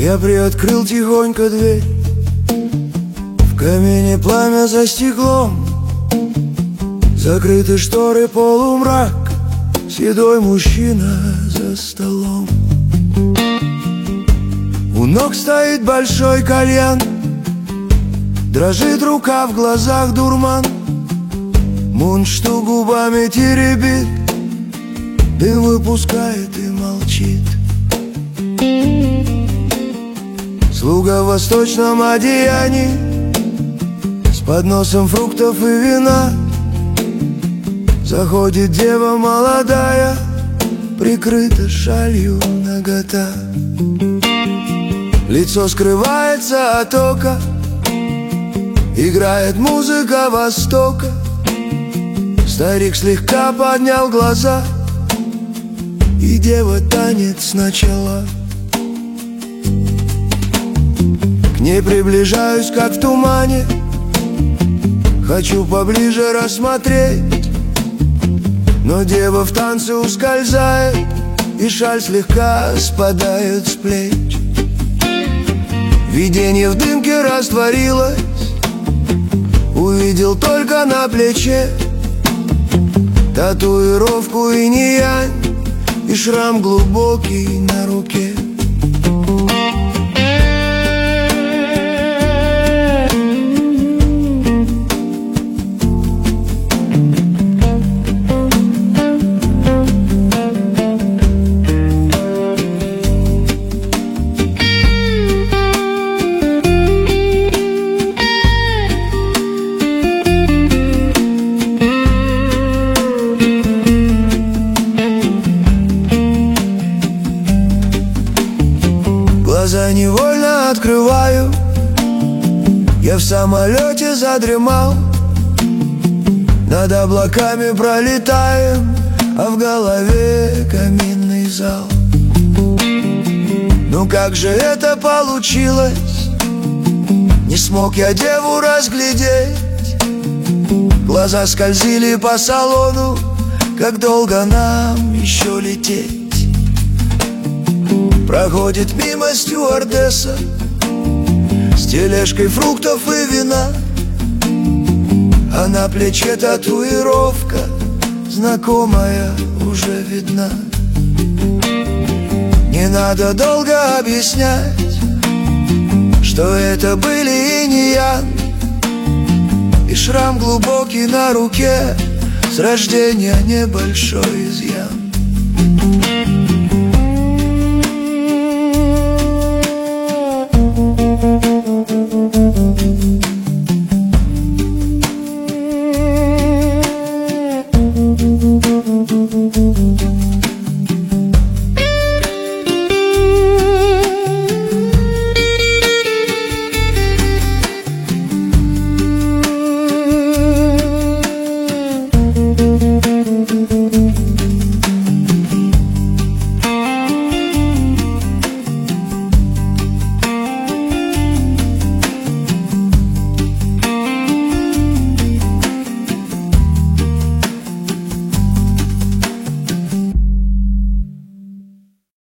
Я приоткрыл тихонько дверь. В камине пламя за стеклом, закрыты шторы, полумрак, седой мужчина за столом. У ног стоит большой кальян, дрожит рука, в глазах дурман. Мундштук губами теребит, дым выпускает и молчит. Слуга в восточном одеянии, с подносом фруктов и вина. Заходит дева молодая, прикрыта шалью нагота. Лицо скрывается от ока, играет музыка Востока. Старик слегка поднял глаза, и дева танец начала. К ней приближаюсь, как в тумане, хочу поближе рассмотреть. Но дева в танце ускользает, и шаль слегка спадает с плеч. Видение в дымке растворилось, увидел только на плече татуировку инь-янь и шрам глубокий на руке. Глаза невольно открываю, я в самолете задремал. Над облаками пролетаем, а в голове каминный зал. Ну как же это получилось? Не смог я деву разглядеть. Глаза скользили по салону, как долго нам еще лететь. Проходит мимо стюардесса с тележкой фруктов и вина, а на плече татуировка знакомая уже видна. Не надо долго объяснять, что это были инь-янь и шрам глубокий на руке, с рождения небольшой изъян.